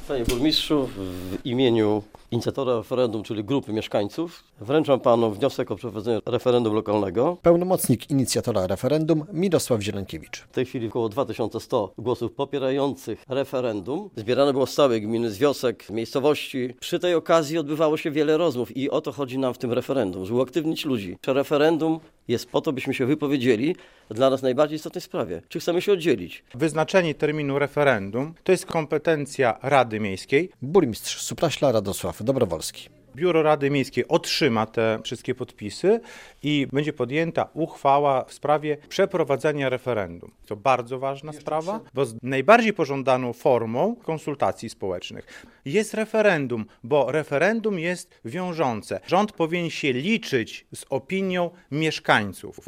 Panie burmistrzu, w imieniu inicjatora referendum, czyli grupy mieszkańców, wręczam panu wniosek o przeprowadzenie referendum lokalnego. Pełnomocnik inicjatora referendum Mirosław Zielonkiewicz. W tej chwili około 2100 głosów popierających referendum. Zbierane było z całej gminy, z wiosek, z miejscowości. Przy tej okazji odbywało się wiele rozmów i o to chodzi nam w tym referendum, żeby uaktywnić ludzi. Że referendum jest po to, byśmy się wypowiedzieli dla nas najbardziej istotnej sprawie. Czy chcemy się oddzielić? Wyznaczenie terminu referendum to jest kompetencja Rady Miejskiej. Burmistrz Supraśla Radosław Dobrowolski. Biuro Rady Miejskiej otrzyma te wszystkie podpisy i będzie podjęta uchwała w sprawie przeprowadzenia referendum. To bardzo ważna sprawa, bo najbardziej pożądaną formą konsultacji społecznych jest referendum, bo referendum jest wiążące. Rząd powinien się liczyć z opinią mieszkańców.